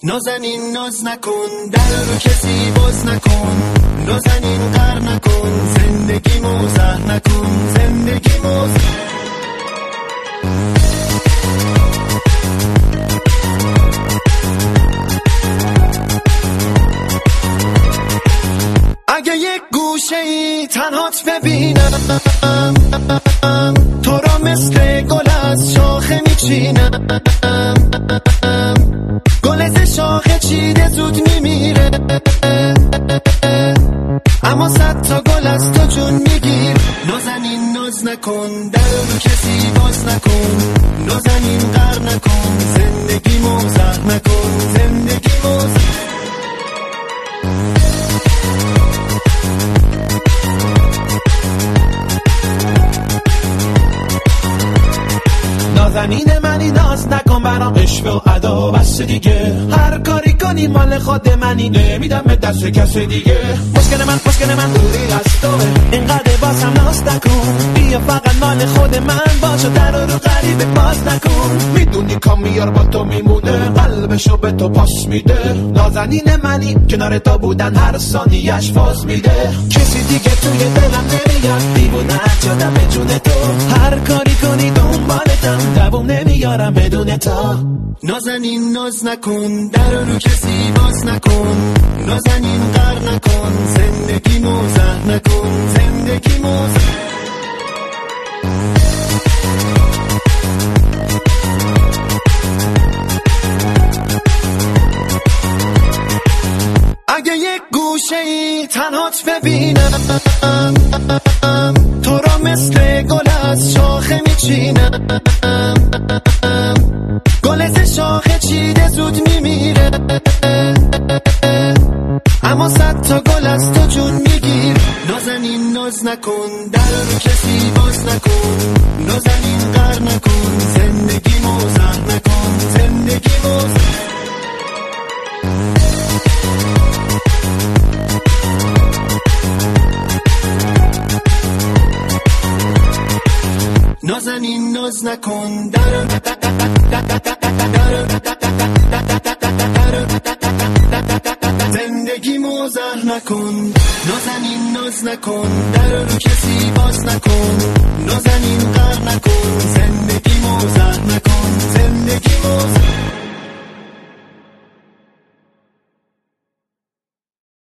نازنین ناز نکن، در رو کسی باز نکن، نازنین قهر نکن، زندگی موزه نکن، زندگی موزه. اگه یک گوشه ای تنهات ببینم، تو را مثل گل از شاخه میچینم، گل ز شاخه چیده زود میمیره، اما 100 تا گل از تو جون میگیر. نازنین ناز نکن، در رو کسی باز نکن، نازنین قهر نکن، زندگی موزه نکن، زندگی موزه. نازنین منی ناز نکن برام عشق و ادا بس دیگه، هر کاری کنی مال خود منی، نمیدم به دست کس دیگه. مشکل من دوری از توه، اینقدر بازم ناز نکن، بیا فقط مال خود من باش و در رو غریبه باز نکن. میدونی کامیار با تو میمونه، قلبشو به تو پاس میده. نازنین منی کنار تو بودن هر ثانیه‌اش فاز میده، کسی دیگه توی دلم نمیاد، دیوونه شدم به جون تو، هر کاری کنی دنبالتم، دووم نمیارم بدون تا. نازنین ناز نکن، در رو کسی باز نکن، نازنین قهر نکن، زندگی موزه نکن، زندگی موزه. اگه یک گوشه ای تنهات ببینم، تو را مثل گل از شاخه میچینم، گل ز شاخه چیده زود میمیره، اما 100 تا گل از تو جون میگیر. نازنین ناز نکن، در رو کسی باز نکن، نازنین قهر نکن، زندگی موزه نکن، زندگی موزه. نازنین ناز نکن، زندگی موزه نکن، نازنین ناز نکن، در رو کسی باز نکن، نازنین قهر نکن، زندگی موزه نکن، زندگی موزه.